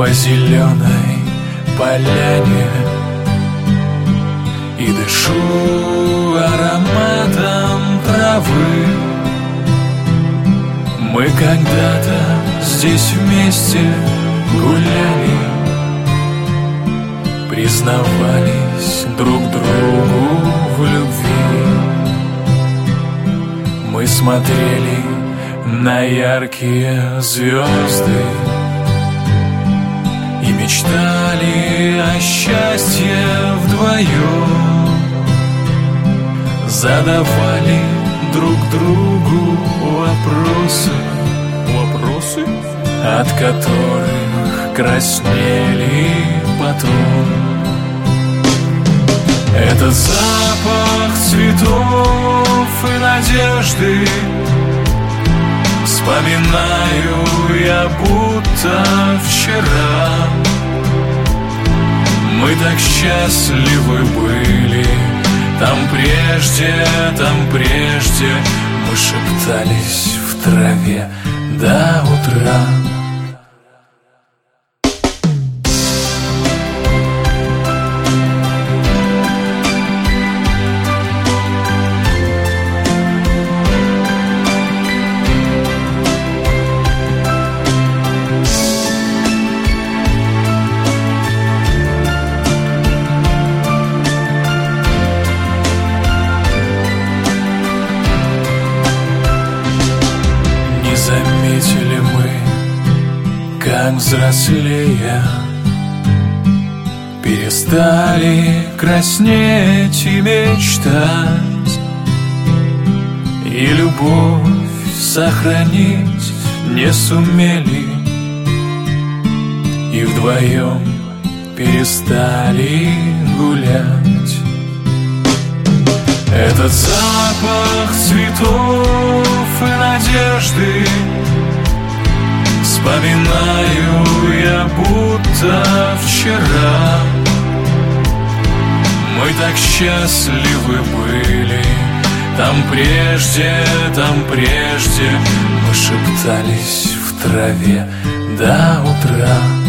по зеленой поляне и дышу ароматом травы. Мы когда-то здесь вместе гуляли, признавались друг другу в любви. Мы смотрели на яркие звезды и мечтали о счастье вдвоем. Задавали друг другу вопросы, от которых краснели потом. Этот запах цветов и надежды вспоминаю я будто вчера. Мы так счастливы были там прежде мы шептались в траве до утра. Заметили мы, как взрослея, перестали краснеть и мечтать, и любовь сохранить не сумели, и вдвоем перестали гулять. Этот запах цветов и надежды вспоминаю я будто вчера. Мы так счастливы были там прежде мы шептались в траве до утра.